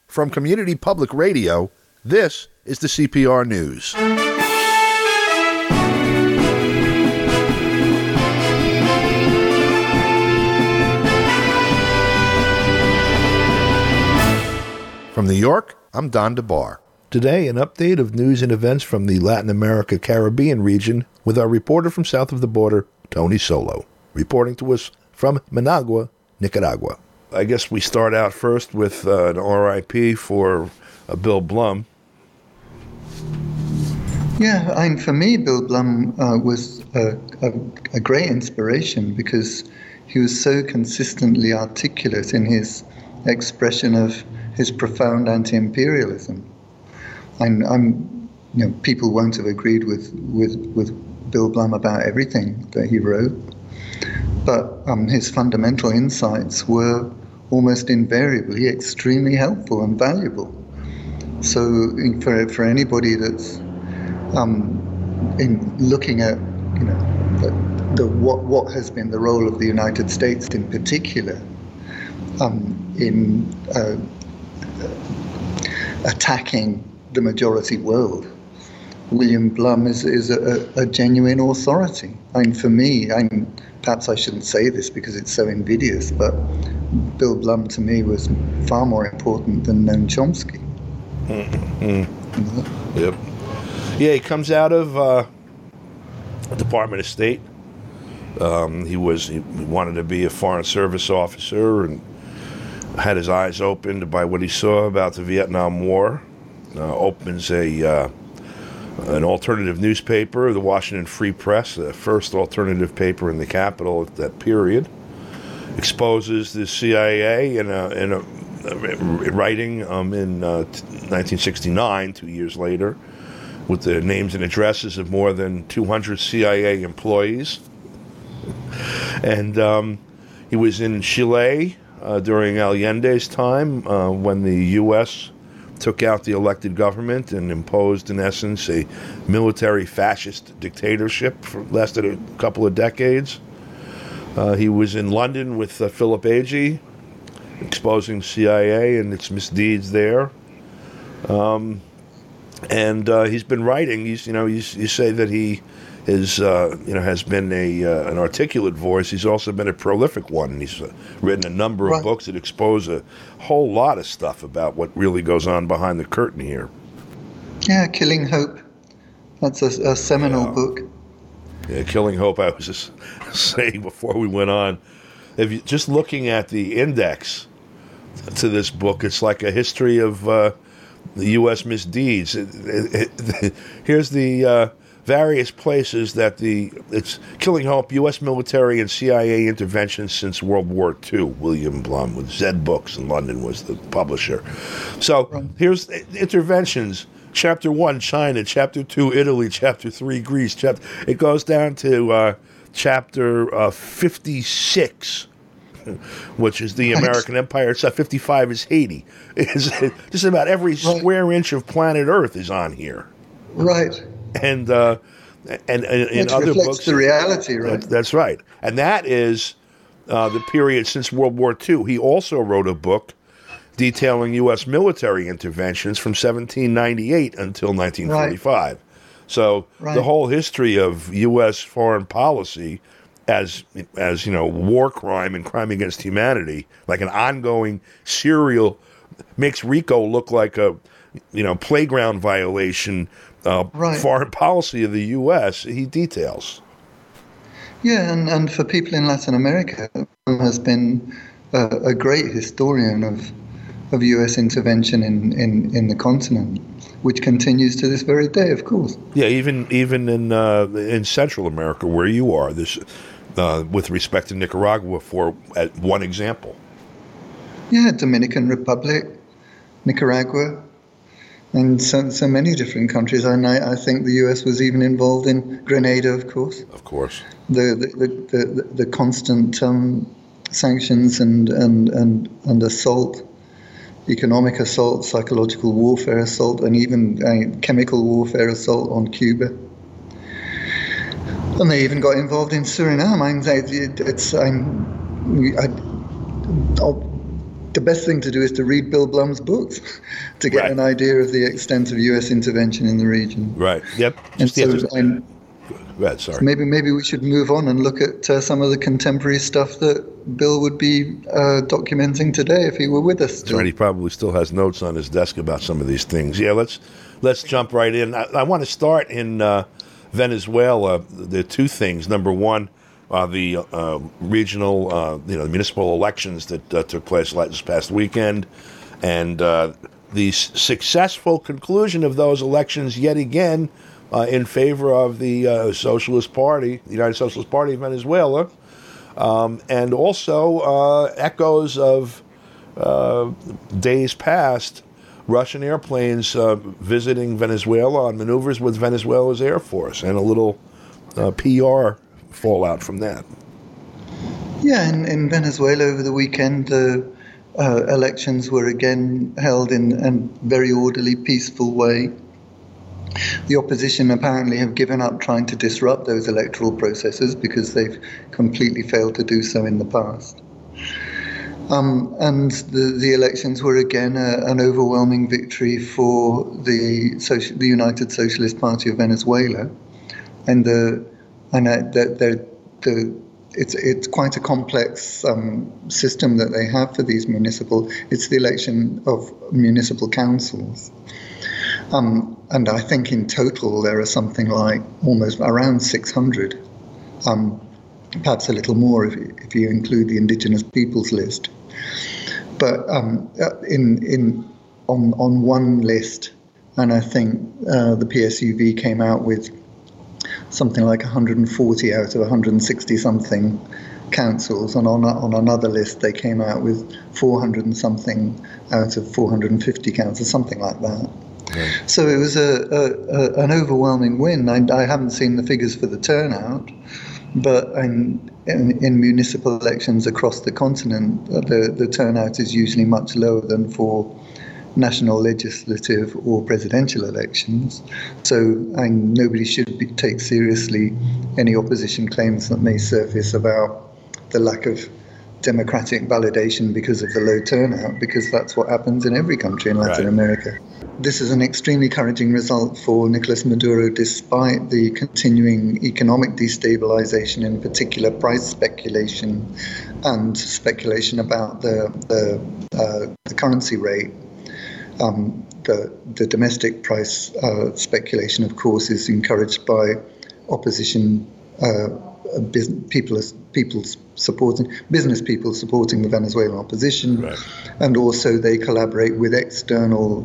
From Community Public Radio, this is the CPR News. From New York, I'm Don DeBar. Today, an update of news and events from the Latin America Caribbean region with our reporter from south of the border, Tony Solo, reporting to us from Managua, Nicaragua. I guess we start out first with an RIP for Bill Blum. Yeah, and for me, Bill Blum was a great inspiration because he was so consistently articulate in his expression of his profound anti-imperialism. People won't have agreed with Bill Blum about everything that he wrote, but his fundamental insights were almost invariably extremely helpful and valuable. So for anybody that's in looking at what has been the role of the United States in particular in attacking the majority world, William Blum is a genuine authority. For me, perhaps I shouldn't say this because it's so invidious, but Bill Blum to me was far more important than Noam Chomsky. Mm-hmm. Yep. Yeah, he comes out of Department of State. He wanted to be a Foreign Service officer and had his eyes opened by what he saw about the Vietnam War. Opens an alternative newspaper, the Washington Free Press, the first alternative paper in the capital at that period. Exposes the CIA in a writing in 1969, 2 years later, with the names and addresses of more than 200 CIA employees. And he was in Chile during Allende's time, when the U.S. took out the elected government and imposed, in essence, a military fascist dictatorship lasted a couple of decades. He was in London with Philip Agee, exposing CIA and its misdeeds there. And he's been writing. You say that he is, has been an articulate voice. He's also been a prolific one. He's written a number of books that expose a whole lot of stuff about what really goes on behind the curtain here. Yeah, Killing Hope. That's a seminal book. Yeah, Killing Hope. I was just saying before we went on, if you just looking at the index to this book, it's like a history of the U.S. misdeeds. Here's the various places that it's Killing Hope, U.S. military and CIA interventions since World War II, William Blum, with Zed Books in London was the publisher. So here's interventions. Chapter 1, China. Chapter 2, Italy. Chapter 3, Greece. It goes down to chapter 56, which is the American Empire. It's 55 is Haiti. Just about every square inch of planet Earth is on here. Right. And in other books, the reality, right? That's right, and that is the period since World War II. He also wrote a book detailing U.S. military interventions from 1798 until 1945. Right. So the whole history of U.S. foreign policy, as war crime and crime against humanity, like an ongoing serial, makes RICO look like a playground violation. Foreign policy of the U.S. he details. Yeah, and for people in Latin America, has been a great historian of U.S. intervention in the continent, which continues to this very day, of course. Yeah, even in Central America, where you are, this with respect to Nicaragua, for one example. Yeah, Dominican Republic, Nicaragua. And so many different countries, and I think the U.S. was even involved in Grenada, of course. Of course. The constant sanctions and assault, economic assault, psychological warfare assault, and even chemical warfare assault on Cuba. And they even got involved in Suriname. the best thing to do is to read Bill Blum's books to get Right. an idea of the extent of U.S. intervention in the region. Right. Yep. And so Right, sorry. maybe we should move on and look at some of the contemporary stuff that Bill would be documenting today if he were with us still. Right, he probably still has notes on his desk about some of these things. Yeah, let's jump right in. I want to start in Venezuela. There are two things. Number one, the regional, municipal elections that took place this past weekend, and the successful conclusion of those elections yet again in favor of the Socialist Party, the United Socialist Party of Venezuela, and also echoes of days past, Russian airplanes visiting Venezuela on maneuvers with Venezuela's Air Force, and a little PR fallout from that. Yeah, in Venezuela over the weekend, the elections were again held in a very orderly, peaceful way. The opposition apparently have given up trying to disrupt those electoral processes because they've completely failed to do so in the past. And the elections were again an overwhelming victory for the United Socialist Party of Venezuela, and it's quite a complex system that they have for these It's the election of municipal councils. And I think in total there are something like almost around 600, perhaps a little more if you include the indigenous peoples list. But on one list, and I think the PSUV came out with something like 140 out of 160 something councils, and on another list they came out with 400 and something out of 450 councils, something like that. Right. So it was an overwhelming win. I haven't seen the figures for the turnout, but in municipal elections across the continent, the turnout is usually much lower than for national legislative or presidential elections. So nobody should take seriously any opposition claims that may surface about the lack of democratic validation because of the low turnout, because that's what happens in every country in Latin America. This is an extremely encouraging result for Nicolas Maduro, despite the continuing economic destabilization, in particular price speculation and speculation about the currency rate. The domestic price speculation, of course, is encouraged by opposition business people supporting the Venezuelan opposition, and also they collaborate with external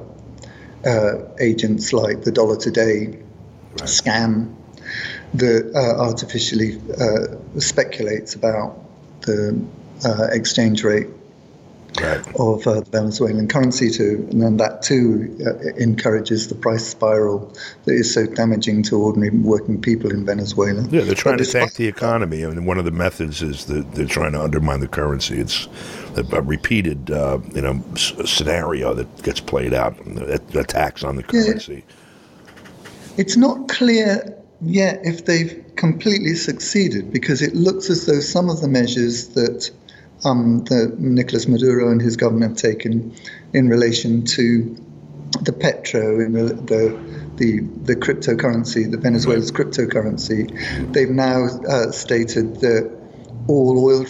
agents like the Dollar Today scam that artificially speculates about the exchange rate of the Venezuelan currency and then that too encourages the price spiral that is so damaging to ordinary working people in Venezuela. Yeah, they're trying to tank the economy. I mean, one of the methods is that they're trying to undermine the currency. It's a repeated, scenario that gets played out, attacks on the currency. It's not clear yet if they've completely succeeded, because it looks as though some of the measures that Nicolas Maduro and his government have taken in relation to the petro, the cryptocurrency, the Venezuela's cryptocurrency, they've now stated that all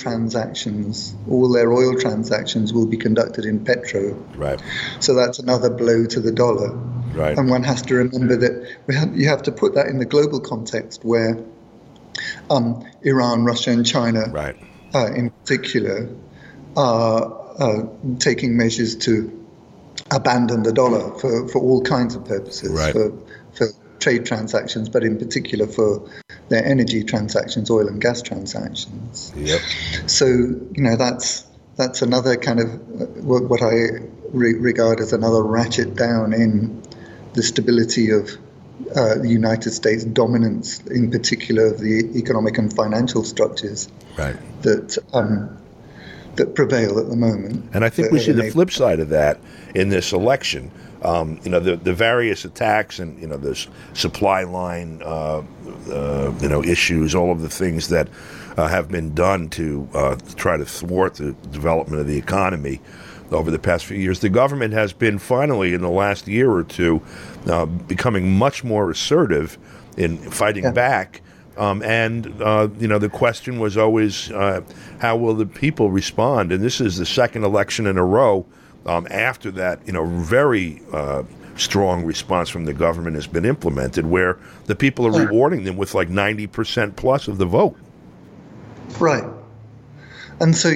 their oil transactions will be conducted in petro. Right. So that's another blow to the dollar. Right. And one has to remember that you have to put that in the global context where Iran, Russia, and China in particular are taking measures to abandon the dollar for all kinds of purposes, for trade transactions, but in particular for their energy transactions, oil and gas transactions. Yep. So, that's another kind of what I regard as another ratchet down in the stability of the United States dominance, in particular of the economic and financial structures that that prevail at the moment. And I think we see the flip side of that in this election. The various attacks and, the supply line, issues, all of the things that have been done to try to thwart the development of the economy over the past few years. The government has been finally, in the last year or two, becoming much more assertive in fighting back. The question was always, how will the people respond? And this is the second election in a row after that, very strong response from the government has been implemented, where the people are rewarding them with like 90% plus of the vote. Right. And so,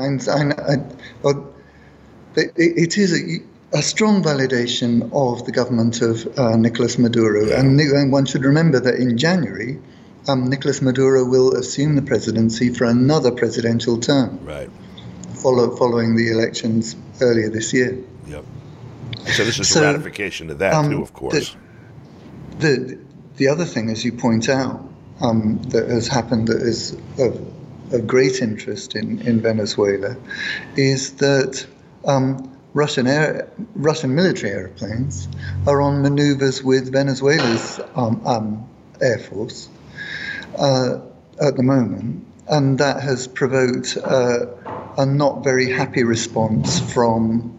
it is a strong validation of the government of Nicolas Maduro. Yeah. And one should remember that in January, Nicolas Maduro will assume the presidency for another presidential term. Right. Following the elections earlier this year. Yep. So this is a ratification of that too, of course. The other thing, as you point out, that has happened that is of great interest in Venezuela, is that Russian military airplanes are on maneuvers with Venezuela's air force at the moment, and that has provoked a not very happy response from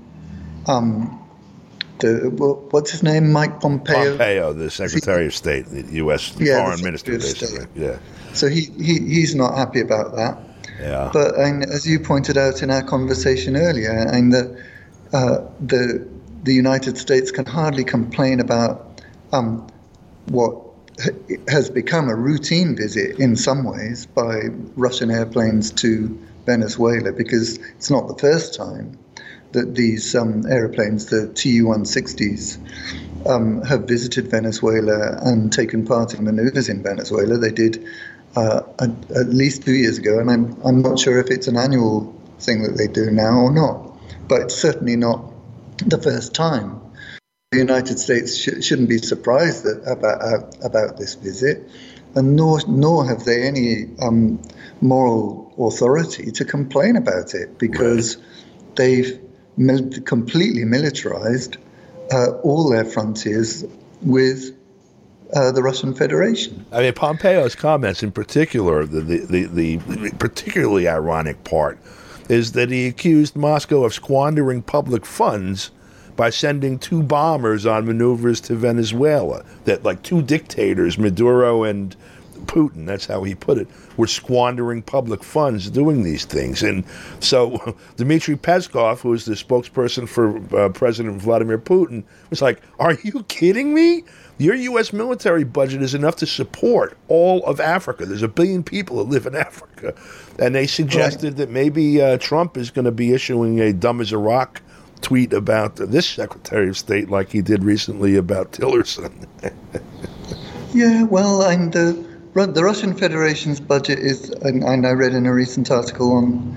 what's his name, Mike Pompeo. Pompeo, the Secretary of State, the U.S. Foreign Minister, basically. Yeah. So he's not happy about that. Yeah. But as you pointed out in our conversation earlier, and the United States can hardly complain about what has become a routine visit in some ways by Russian airplanes to Venezuela, because it's not the first time that these airplanes, the Tu-160s, have visited Venezuela and taken part in maneuvers in Venezuela. They did at least 2 years ago, and I'm not sure if it's an annual thing that they do now or not, but it's certainly not the first time. The United States shouldn't be surprised about this visit, and nor have they any moral authority to complain about it, because they've completely militarized all their frontiers with the Russian Federation. I mean, Pompeo's comments in particular, the particularly ironic part, is that he accused Moscow of squandering public funds by sending 2 bombers on maneuvers to Venezuela. That, like, 2 dictators, Maduro and Putin, that's how he put it, were squandering public funds doing these things. And so Dmitry Peskov, who is the spokesperson for President Vladimir Putin, was like, are you kidding me? Your U.S. military budget is enough to support all of Africa. There's 1 billion people that live in Africa. And they suggested that maybe Trump is going to be issuing a dumb as a rock tweet about this Secretary of State like he did recently about Tillerson. Yeah, well, and the Russian Federation's budget is, and I read in a recent article on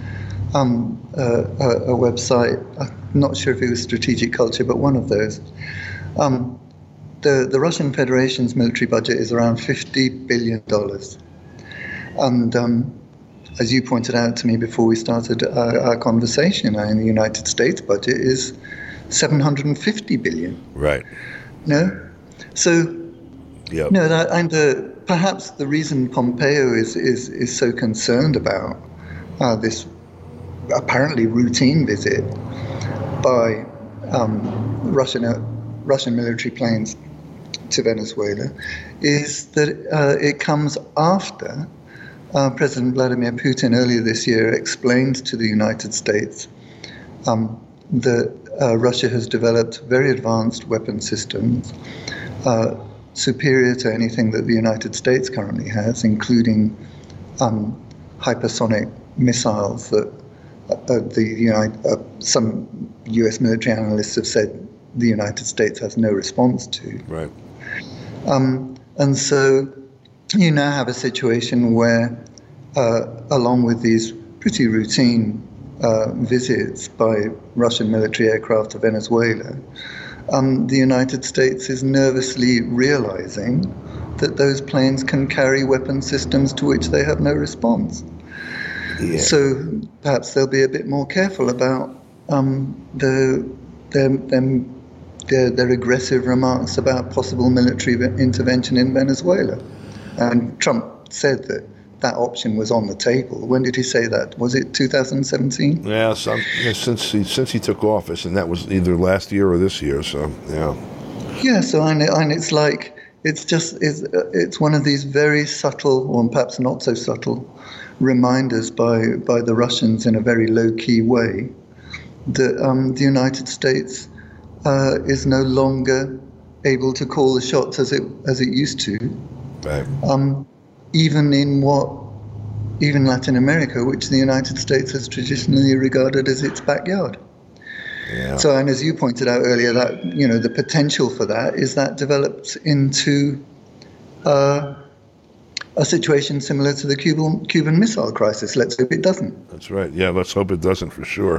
a website, I'm not sure if it was Strategic Culture, but one of those, the Russian Federation's military budget is around $50 billion. And as you pointed out to me before we started our conversation, the United States budget is $750 billion. Right. No? So, yep. Perhaps the reason Pompeo is so concerned about this apparently routine visit by Russian military planes to Venezuela is that it comes after President Vladimir Putin earlier this year explained to the United States that Russia has developed very advanced weapon systems superior to anything that the United States currently has, including hypersonic missiles that some U.S. military analysts have said the United States has no response to. Right. And so you now have a situation where, along with these pretty routine visits by Russian military aircraft to Venezuela, the United States is nervously realizing that those planes can carry weapon systems to which they have no response. Yeah. So perhaps they'll be a bit more careful about their aggressive remarks about possible military intervention in Venezuela. And Trump said that option was on the table. When did he say that? Was it 2017? Yeah, since he took office, and that was either last year or this year. So yeah. Yeah. So and it's like it's one of these very subtle, or perhaps not so subtle, reminders by the Russians in a very low key way that the United States is no longer able to call the shots as it used to. Right. Even Latin America, which the United States has traditionally regarded as its backyard. Yeah. So, and as you pointed out earlier, that the potential for that is that develops into a situation similar to the Cuban Missile Crisis. Let's hope it doesn't. That's right. Yeah, let's hope it doesn't for sure.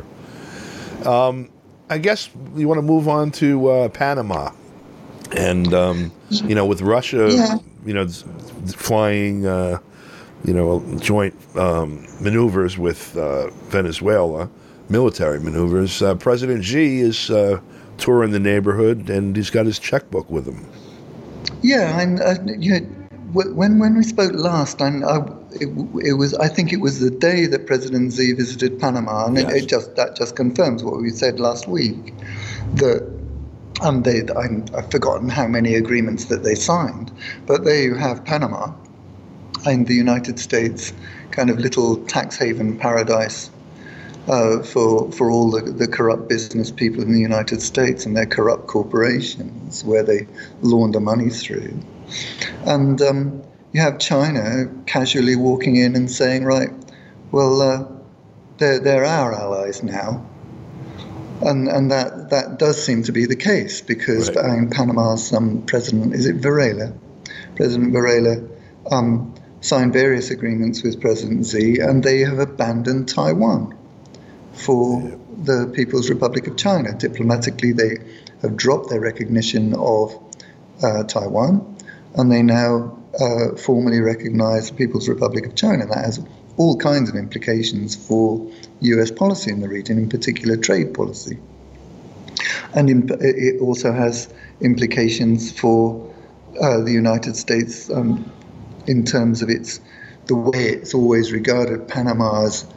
I guess you want to move on to Panama, and with Russia, flying, joint maneuvers with Venezuela, military maneuvers. President Xi is touring the neighborhood, and he's got his checkbook with him. Yeah, and when we spoke last, I think it was the day that President Xi visited Panama, and yes. that just confirms what we said last week, that I've forgotten how many agreements that they signed, but there you have Panama and the United States, kind of little tax haven paradise for all the corrupt business people in the United States and their corrupt corporations where they launder money through. And you have China casually walking in and saying, right, well, they're our allies now. And that does seem to be the case because right. Panama's president, is it Varela? President Varela signed various agreements with President Xi, and they have abandoned Taiwan for the People's Republic of China. Diplomatically, they have dropped their recognition of Taiwan, and they now formally recognize the People's Republic of China. That has all kinds of implications for US policy in the region, in particular trade policy. And it also has implications for the United States in terms of the way it's always regarded Panama as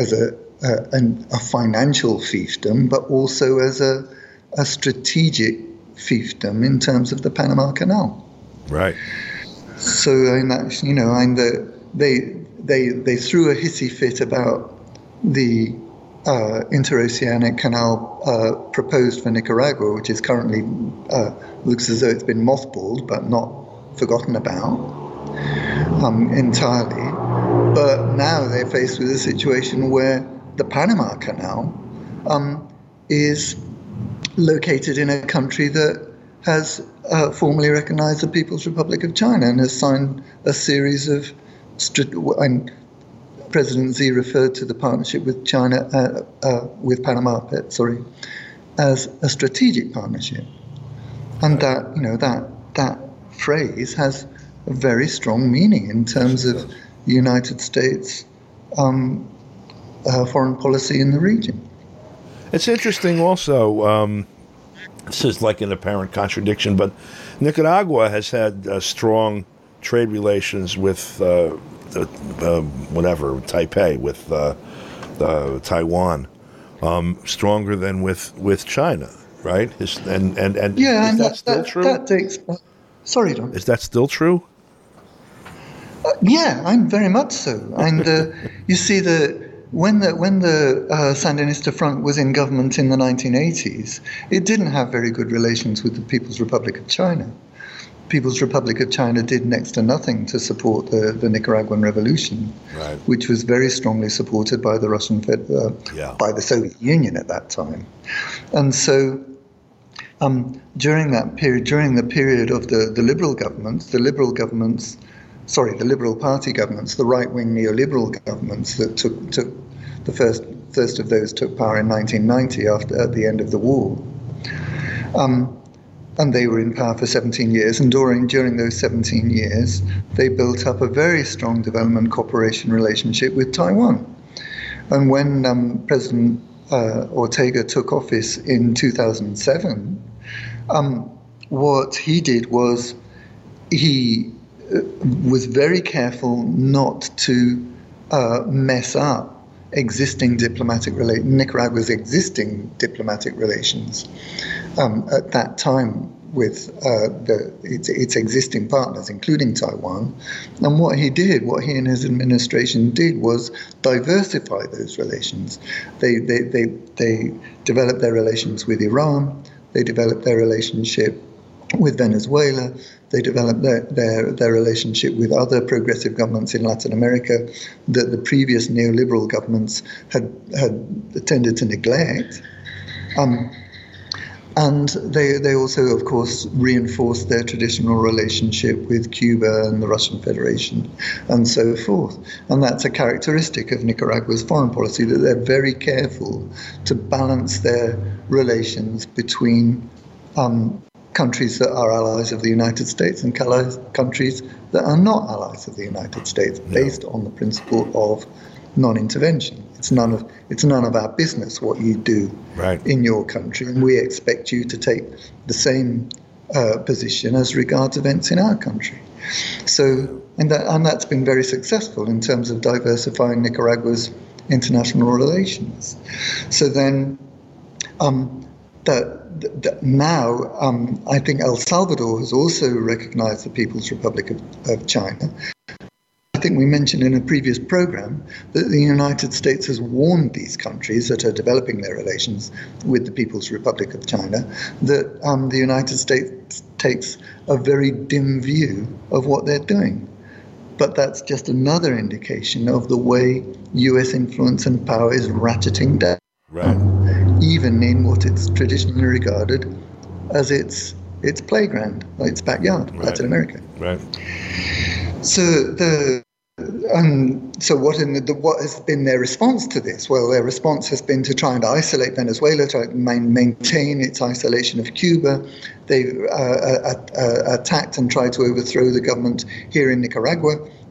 a financial fiefdom, but also as a strategic fiefdom in terms of the Panama Canal. Right. So they threw a hissy fit about the interoceanic canal proposed for Nicaragua, which is currently looks as though it's been mothballed but not forgotten about entirely. But now they're faced with a situation where the Panama Canal is located in a country that has formally recognized the People's Republic of China and has signed a series of and President Xi referred to the partnership with China, with Panama, as a strategic partnership, and that phrase has a very strong meaning in terms of the United States foreign policy in the region. It's interesting also. This is like an apparent contradiction, but Nicaragua has had strong trade relations with Taipei, with Taiwan, stronger than with China, right? Is that still true? Sorry, Don. Is that still true? Yeah, I'm very much so. And you see that when the Sandinista Front was in government in the 1980s, it didn't have very good relations with the People's Republic of China. People's Republic of China did next to nothing to support the Nicaraguan Revolution, right, which was very strongly supported by the by the Soviet Union at that time. And so during the period of the Liberal governments, the Liberal Party governments, the right-wing neoliberal governments that took the first of those took power in 1990 at the end of the war. And they were in power for 17 years. And during those 17 years, they built up a very strong development cooperation relationship with Taiwan. And when President Ortega took office in 2007, what he did was he was very careful not to mess up Nicaragua's existing diplomatic relations at that time with its existing partners, including Taiwan. And what he and his administration did was diversify those relations. They developed their relations with Iran. They developed their relationship with Venezuela. They developed their relationship with other progressive governments in Latin America that the previous neoliberal governments had tended to neglect. And they also, of course, reinforced their traditional relationship with Cuba and the Russian Federation and so forth. And that's a characteristic of Nicaragua's foreign policy, that they're very careful to balance their relations between countries that are allies of the United States and countries that are not allies of the United States, based on the principle of non-intervention. It's none of our business what you do in your country, and we expect you to take the same position as regards events in our country. So, and that's been very successful in terms of diversifying Nicaragua's international relations. So then, now I think El Salvador has also recognized the People's Republic of China. I think we mentioned in a previous program that the United States has warned these countries that are developing their relations with the People's Republic of China that the United States takes a very dim view of what they're doing. But that's just another indication of the way US influence and power is ratcheting down, even in what it's traditionally regarded as its playground, its backyard, Latin America. So what has been their response to this? Well, their response has been to try and isolate Venezuela, try to maintain its isolation of Cuba. They've attacked and tried to overthrow the government here in Nicaragua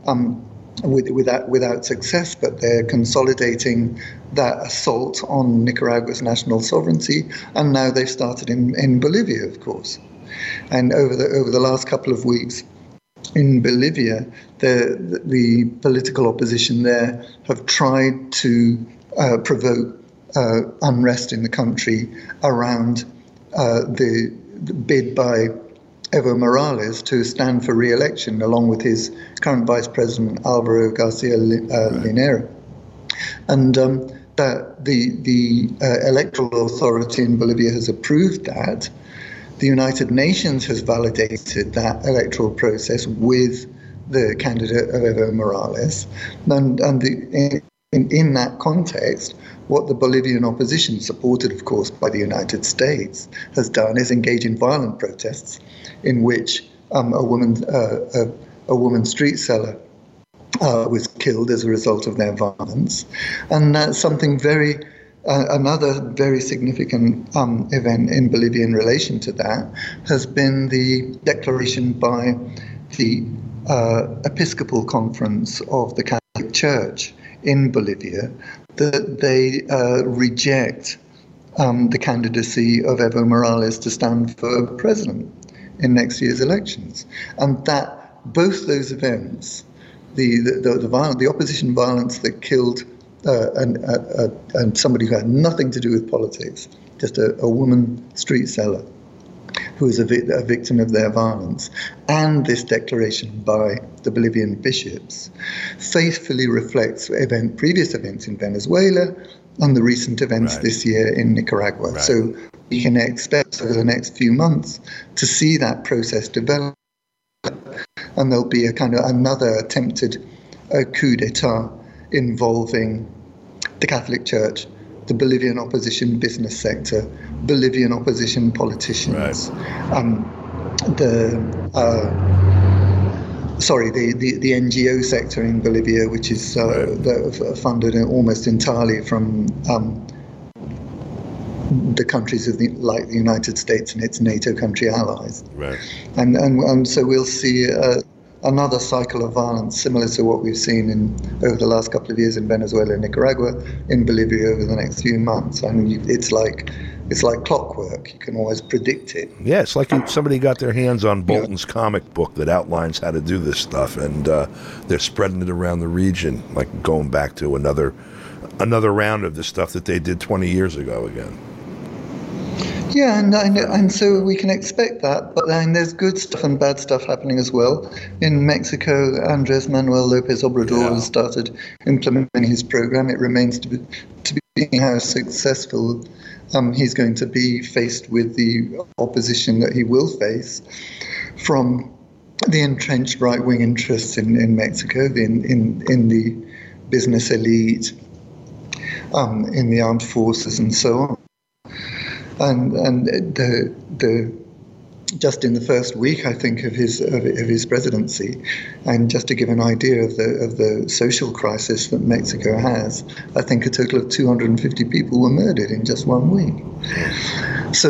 without success, but they're consolidating that assault on Nicaragua's national sovereignty, and now they've started in Bolivia, of course. And over the last couple of weeks, in Bolivia, the political opposition there have tried to provoke unrest in the country around the bid by Evo Morales to stand for re-election, along with his current vice president Alvaro Garcia Linera. And that the electoral authority in Bolivia has approved that. The United Nations has validated that electoral process with the candidate of Evo Morales. And in that context, what the Bolivian opposition, supported, of course, by the United States, has done is engage in violent protests in which a woman street seller was killed as a result of their violence. And that's something another very significant event in Bolivia in relation to that has been the declaration by the Episcopal Conference of the Catholic Church in Bolivia that they reject the candidacy of Evo Morales to stand for president in next year's elections. And that both those events, the opposition violence that killed and somebody who had nothing to do with politics, just a woman street seller who was a victim of their violence, and this declaration by the Bolivian bishops faithfully reflects previous events in Venezuela and the recent events this year in Nicaragua. So we can expect over the next few months to see that process develop, and there'll be a kind of another attempted coup d'etat involving the Catholic Church, the Bolivian opposition business sector, Bolivian opposition politicians, the NGO sector in Bolivia, which is funded almost entirely from the countries like the United States and its NATO country allies. And so we'll see another cycle of violence similar to what we've seen over the last couple of years in Venezuela and Nicaragua, in Bolivia over the next few months. I mean, it's like clockwork. You can always predict it. Yeah, it's like somebody got their hands on Bolton's comic book that outlines how to do this stuff, and they're spreading it around the region, like going back to another round of the stuff that they did 20 years ago again. Yeah, and so we can expect that, but then there's good stuff and bad stuff happening as well. In Mexico, Andrés Manuel López Obrador has started implementing his program. It remains to be how successful he's going to be faced with the opposition that he will face from the entrenched right-wing interests in Mexico, in the business elite, in the armed forces, and so on. And the just in the first week, I think, of his presidency, and just to give an idea of the social crisis that Mexico has, I think a total of 250 people were murdered in just 1 week. So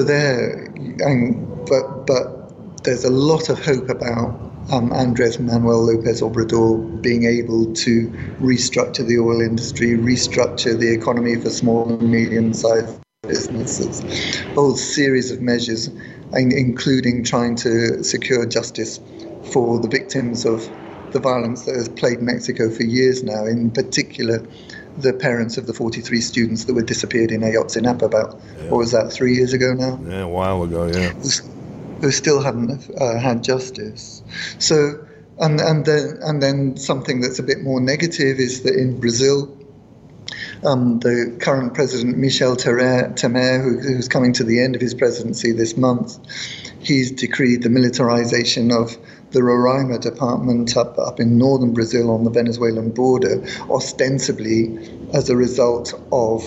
but there's a lot of hope about Andrés Manuel López Obrador being able to restructure the oil industry, restructure the economy for small and medium-sized businesses, a whole series of measures, including trying to secure justice for the victims of the violence that has plagued Mexico for years now, in particular the parents of the 43 students that were disappeared in Ayotzinapa about, what was that, 3 years ago now? Yeah, a while ago, yeah. Who still haven't had justice. So, and then something that's a bit more negative is that in Brazil, the current president, Michel Temer, who's coming to the end of his presidency this month, he's decreed the militarization of the Roraima department up in northern Brazil on the Venezuelan border, ostensibly as a result of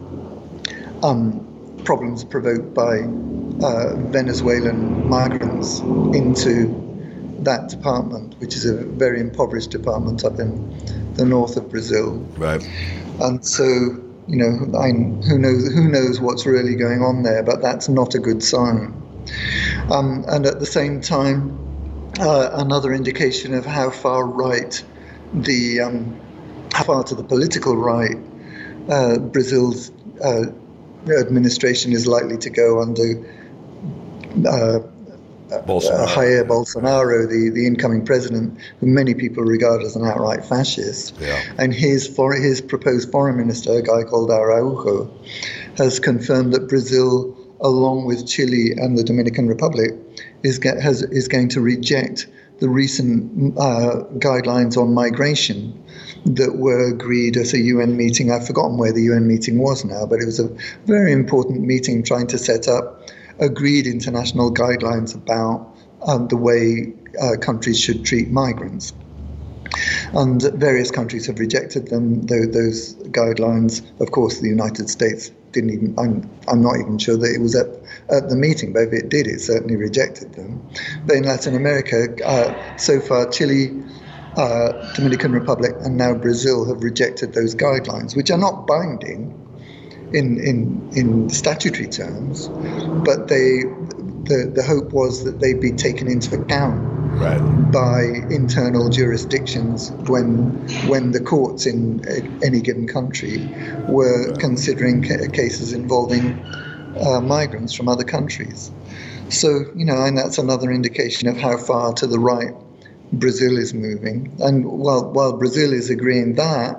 problems provoked by Venezuelan migrants into that department, which is a very impoverished department up in the north of Brazil. Right. And so, who knows what's really going on there, but that's not a good sign. And at the same time, another indication of how far right how far to the political right Brazil's administration is likely to go under Jair Bolsonaro, the incoming president, who many people regard as an outright fascist. Yeah. And his proposed foreign minister, a guy called Araujo, has confirmed that Brazil, along with Chile and the Dominican Republic, is going to reject the recent guidelines on migration that were agreed at a UN meeting. I've forgotten where the UN meeting was now, but it was a very important meeting trying to set up agreed international guidelines about the way countries should treat migrants. And various countries have rejected them, those guidelines. Of course, the United States didn't even, I'm not even sure that it was at the meeting, but if it did, it certainly rejected them. But in Latin America, so far, Chile, Dominican Republic, and now Brazil have rejected those guidelines, which are not binding in statutory terms, but the hope was that they'd be taken into account by internal jurisdictions when the courts in any given country were considering cases involving migrants from other countries. So, and that's another indication of how far to the right Brazil is moving. And while Brazil is agreeing that,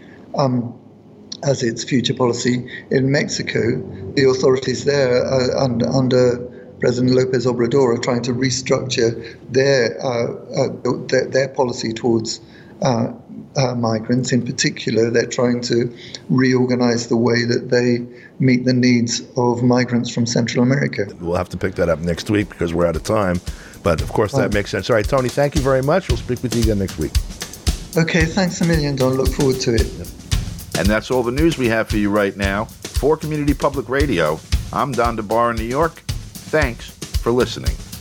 as its future policy, in Mexico, the authorities there under President López Obrador are trying to restructure their policy towards migrants. In particular, they're trying to reorganize the way that they meet the needs of migrants from Central America. We'll have to pick that up next week because we're out of time. But, of course, that makes sense. All right, Tony, thank you very much. We'll speak with you again next week. Okay, thanks a million, Don. Look forward to it. And that's all the news we have for you right now. For Community Public Radio, I'm Don DeBar in New York. Thanks for listening.